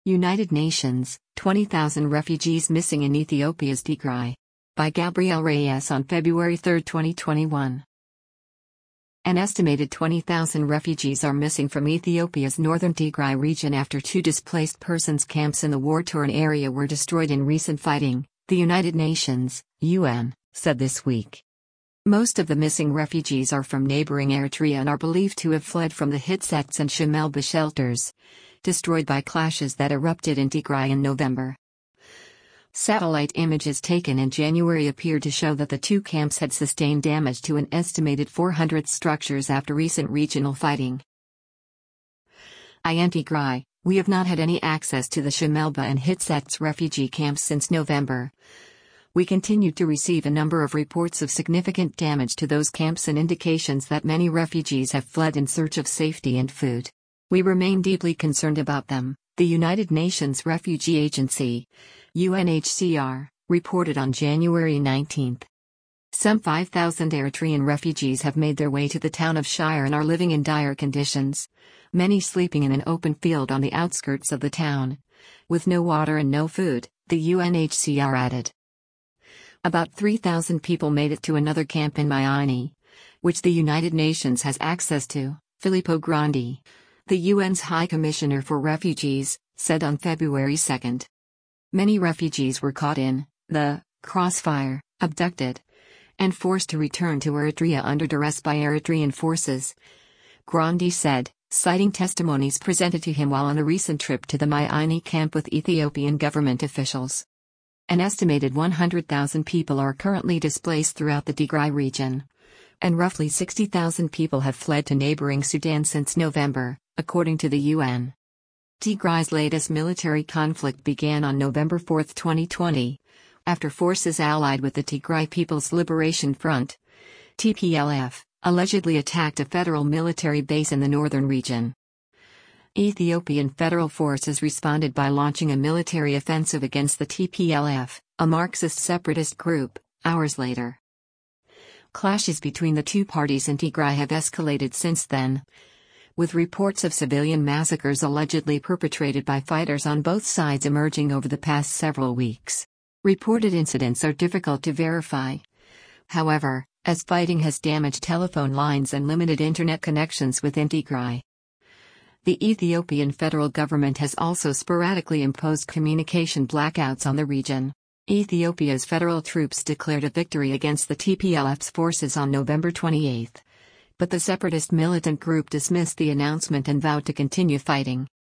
United Nations, 20,000 refugees missing in Ethiopia's Tigray. By Gabriel Reyes on February 3, 2021. An estimated 20,000 refugees are missing from Ethiopia's northern Tigray region after 2 displaced persons camps in the war-torn area were destroyed in recent fighting, the United Nations, UN, said this week. Most of the missing refugees are from neighboring Eritrea and are believed to have fled from the Hitsets and Shemelba shelters, destroyed by clashes that erupted in Tigray in November. Satellite images taken in January appeared to show that the 2 camps had sustained damage to an estimated 400 structures after recent regional fighting. In Tigray, we have not had any access to the Shemelba and Hitsets refugee camps since November. We continue to receive a number of reports of significant damage to those camps and indications that many refugees have fled in search of safety and food. We remain deeply concerned about them, the United Nations Refugee Agency, UNHCR, reported on January 19. Some 5,000 Eritrean refugees have made their way to the town of Shire and are living in dire conditions, many sleeping in an open field on the outskirts of the town, with no water and no food, the UNHCR added. About 3,000 people made it to another camp in Mayani, which the United Nations has access to, Filippo Grandi, the UN's High Commissioner for Refugees, said on February 2. Many refugees were caught in the crossfire, abducted, and forced to return to Eritrea under duress by Eritrean forces, Grandi said, citing testimonies presented to him while on a recent trip to the Mayani camp with Ethiopian government officials. An estimated 100,000 people are currently displaced throughout the Tigray region, and roughly 60,000 people have fled to neighboring Sudan since November, according to the UN. Tigray's latest military conflict began on November 4, 2020, after forces allied with the Tigray People's Liberation Front, TPLF, allegedly attacked a federal military base in the northern region. Ethiopian federal forces responded by launching a military offensive against the TPLF, a Marxist separatist group, hours later. Clashes between the 2 parties in Tigray have escalated since then, with reports of civilian massacres allegedly perpetrated by fighters on both sides emerging over the past several weeks. Reported incidents are difficult to verify, however, as fighting has damaged telephone lines and limited internet connections within Tigray. The Ethiopian federal government has also sporadically imposed communication blackouts on the region. Ethiopia's federal troops declared a victory against the TPLF's forces on November 28, but the separatist militant group dismissed the announcement and vowed to continue fighting.